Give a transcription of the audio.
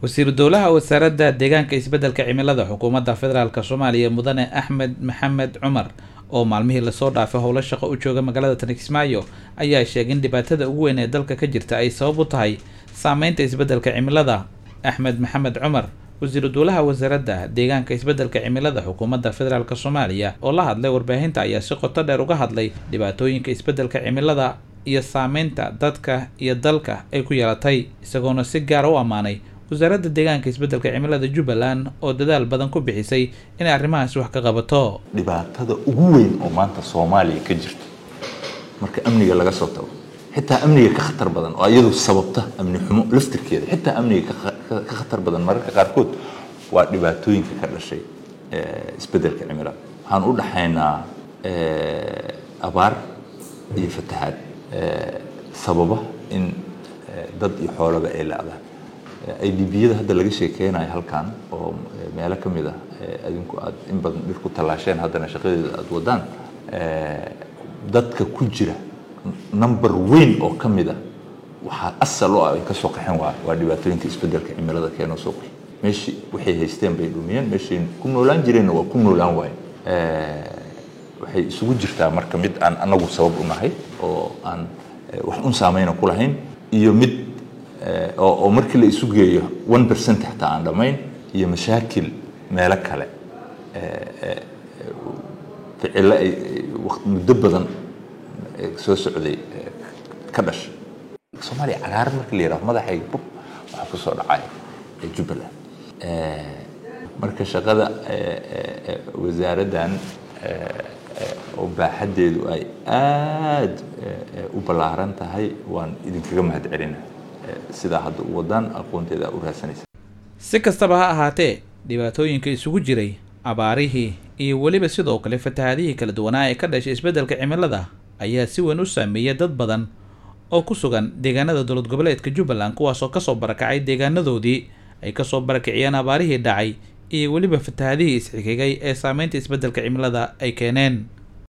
wasiir dowlaha wasaaradda deegaanka isbeddelka cimilada xukuumadda federaalka Soomaaliya mudane Axmed Maxamed Cumar oo maalmihii la soo dhaafay howlo shaqo u jooga magaalada Kismaayo ayaa sheegay in dhibaatada ugu weyn ee dalka ka jirta ay sabab u tahay saameynta isbeddelka cimilada. Axmed Maxamed Cumar wasiir dowlaha wasaaradda deegaanka isbeddelka cimilada xukuumadda federaalka Soomaaliya oo la hadlay warbaahinta ayaa si qoto dheer uga hadlay dhibaatooyinka isbeddelka cimilada iyo saameynta dadka iyo dalka ay ku yeelatay, isagoona si gaar ah u amaanay wasaaradda deegaanka isbeddelka cimilada Jubbaland oo dadaal badan ku bixisay in arrimahaas wax ka qabato. dhibaatada ugu weyn oo maanta Soomaaliya ka jirto marka amniga laga soo tago xitaa amniga ka khatar badan oo iyadu sababta amni xumo laftirkeeda xitaa amniga ka khatar badan mararka qaarkood waa dhibaatooyinka ka dhashay isbeddelka cimilada. waxaan u dhaxaynaa abaar iyo fatahaad sababa in dad iyo xoolaba ay laadaan. IDB-yada hadda laga sheekeynayo halkan oo meelo ka mid ah adinku aad in badan dhir ku tallaasheen haddana shaqadeeda aad wadaan dadka ku jira number weyn oo ka mid ah waxaa asal oo ay ka soo qaxeen waa dhibaatooyinka isbeddelka cimilada keenoo soo qaxay. meeshii waxay haysteen bay dhumiyeen, meeshii ku noolaan jireenna waa ku noolaan waayeen. waxay isugu jirtaa marka mid aan anagu sabab u nahay oo aan wax un saameyna ku lahayn iyo mid oo markii la isu geeyo 1% xataa aan dhamayn iyo mashaakil meelo kale ficilo ay waqti muddo badan soo socday ka dhashay. Soomaaliya cagaar markii la yiraahdo madaxayga bub waxa ku soo dhacay Jubbaland. marka shaqada wasaaraddan oo baaxadeedu ay aad u ballaaran tahay waan idinkaga mahadcelinahay sida hadda u wadaan aqoonteeda u raadsanaysa. Si kastaba ha ahaatee dhibaatooyinka isugu jiray abaarihii iyo weliba sidoo kale fatahaadihii kala duwanaa ee ka dhashay isbeddelka cimilada ayaa si weyn u saameeyay dad badan oo ku sugan deegaanada dowlad goboleedka Jubbaland kuwaasoo kasoo barakacay deegaanadoodii ay kasoo barakiciyeen abaarihii dhacay iyo weliba fatahaadihii isxigay ee saameynta isbeddelka cimilada ay keeneen.